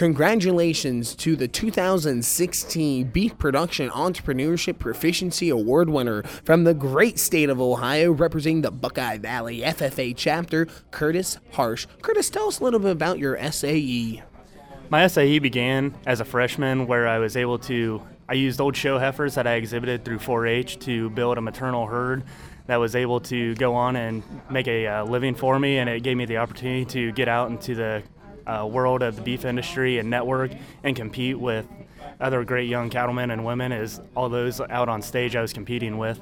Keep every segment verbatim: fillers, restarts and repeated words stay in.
Congratulations to the two thousand sixteen Beef Production Entrepreneurship Proficiency Award winner from the great state of Ohio, representing the Buckeye Valley F F A chapter, Curtis Harsh. Curtis, tell us a little bit about your S A E. My S A E began as a freshman, where I was able to, I used old show heifers that I exhibited through four H to build a maternal herd that was able to go on and make a uh, living for me, and it gave me the opportunity to get out into the uh, world of the beef industry and network and compete with other great young cattlemen and women, as all those out on stage I was competing with.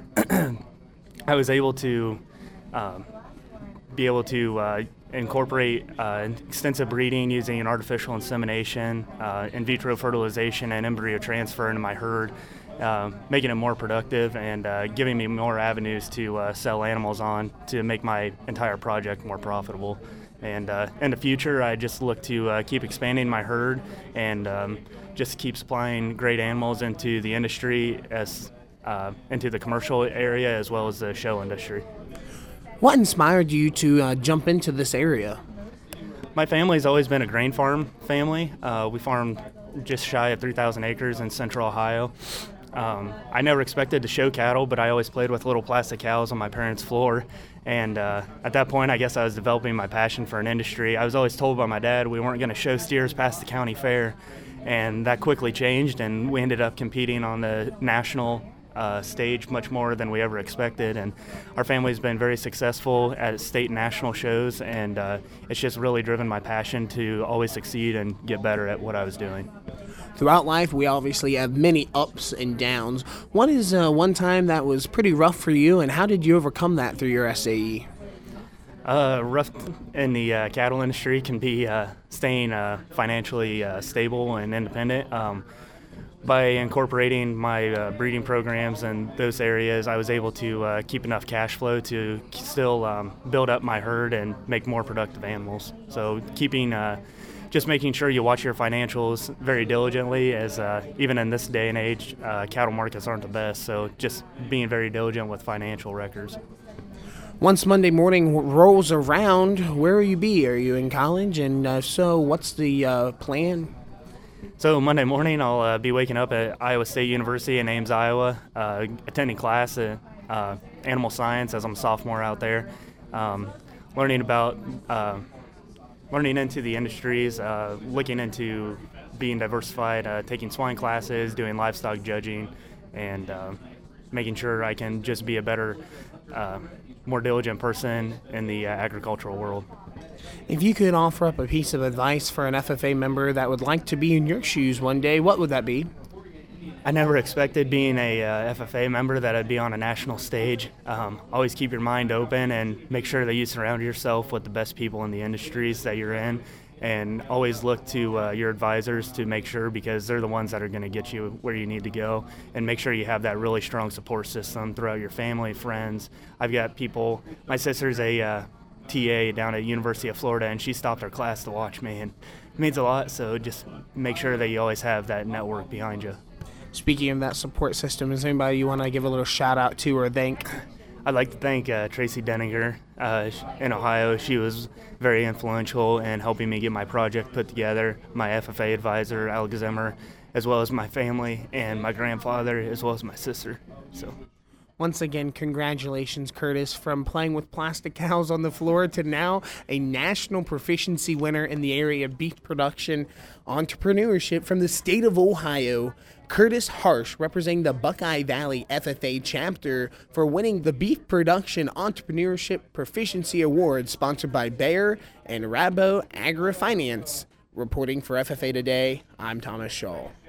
I was able to um, be able to uh, incorporate uh, extensive breeding using artificial insemination, uh, in vitro fertilization, and embryo transfer into my herd, uh, making it more productive and uh, giving me more avenues to uh, sell animals on to make my entire project more profitable. And uh, in the future, I just look to uh, keep expanding my herd and um, just keep supplying great animals into the industry, as uh, into the commercial area as well as the show industry. What inspired you to uh, jump into this area? My family's always been a grain farm family. Uh, we farmed just shy of three thousand acres in central Ohio. Um, I never expected to show cattle, but I always played with little plastic cows on my parents' floor. And uh, at that point, I guess I was developing my passion for an industry. I was always told by my dad we weren't going to show steers past the county fair. And that quickly changed, and we ended up competing on the national uh, stage much more than we ever expected. And our family's been very successful at state and national shows, and uh, it's just really driven my passion to always succeed and get better at what I was doing. Throughout life, we obviously have many ups and downs. What is uh, one time that was pretty rough for you, and how did you overcome that through your S A E? Uh, rough in the uh, cattle industry can be uh, staying uh, financially uh, stable and independent. Um, by incorporating my uh, breeding programs in those areas, I was able to uh, keep enough cash flow to still um, build up my herd and make more productive animals. So keeping uh, just making sure you watch your financials very diligently, as uh, even in this day and age, uh, cattle markets aren't the best. So just being very diligent with financial records. Once Monday morning rolls around, where will you be? Are you in college? And uh, so what's the uh, plan? So Monday morning, I'll uh, be waking up at Iowa State University in Ames, Iowa, uh, attending class at uh, animal science, as I'm a sophomore out there, um, learning about uh, learning into the industries, uh, looking into being diversified, uh, taking swine classes, doing livestock judging, and uh, making sure I can just be a better, uh, more diligent person in the uh, agricultural world. If you could offer up a piece of advice for an F F A member that would like to be in your shoes one day, what would that be? I never expected, being a uh, F F A member, that I'd be on a national stage. Um, always keep your mind open and make sure that you surround yourself with the best people in the industries that you're in, and always look to uh, your advisors to make sure, because they're the ones that are going to get you where you need to go, and make sure you have that really strong support system throughout your family, friends. I've got people, my sister's a uh, T A down at University of Florida, and she stopped her class to watch me, and it means a lot. So just make sure that you always have that network behind you. Speaking of that support system, is there anybody you want to give a little shout out to or thank? I'd like to thank uh, Tracy Denninger uh, in Ohio. She was very influential in helping me get my project put together. My F F A advisor, Alex Zimmer, as well as my family and my grandfather, as well as my sister. So. Once again, congratulations, Curtis, from playing with plastic cows on the floor to now a national proficiency winner in the area of beef production entrepreneurship from the state of Ohio. Curtis Harsh, representing the Buckeye Valley F F A chapter, for winning the Beef Production Entrepreneurship Proficiency Award, sponsored by Bayer and Rabo Agri-Finance. Reporting for F F A Today, I'm Thomas Shaw.